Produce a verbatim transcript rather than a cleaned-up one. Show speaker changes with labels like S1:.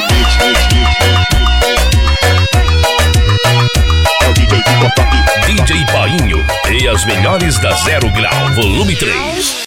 S1: É o D J Pico Pop.
S2: D J Painho e as melhores da Zero Grau, volume três.